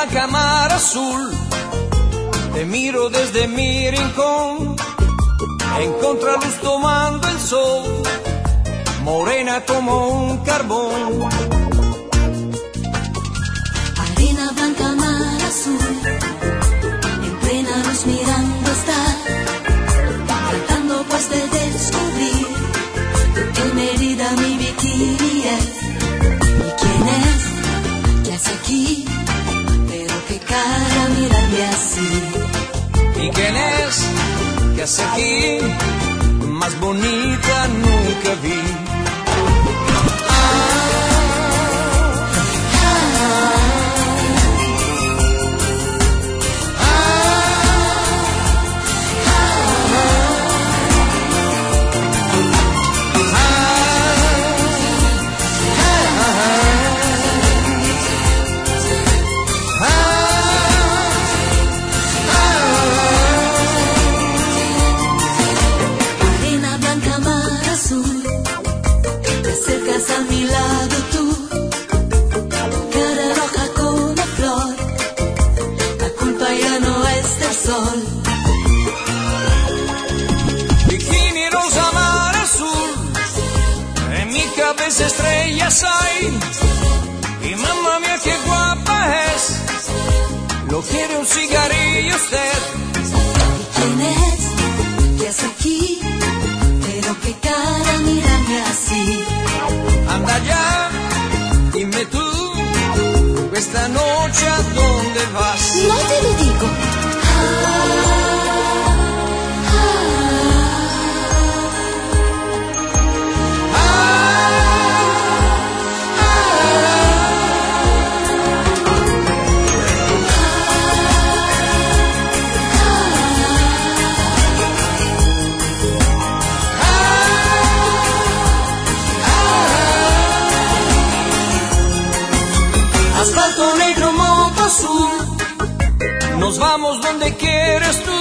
blanca, mar azul. Te miro desde mi rincón, en contraluz tomando el sol, morena como un carbón. Arena blanca, mar azul, en plena luz mirando está, tratando pues de descubrir qué medida mi bikini es. ¿Y quién es? ¿Qué hace aquí? Pero qué cara mirarme así. ¿Y quién es? ¿Qué hace aquí? Más bonita nunca vi. A mi lado tú, cara roja como una flor, la culpa ya no es del sol. Bikini rosa, mar azul, en mi cabeza estrellas hay, y mamá mía qué guapa es, lo quiere un cigarrillo usted. ¿Y quién es? ¿Qué hace aquí? Pero qué cara mirarme así. Anda ya, dime tú, esta noche a dónde vas. No te lo digo. Asfalto negro, moto azul, nos vamos donde quieres tú.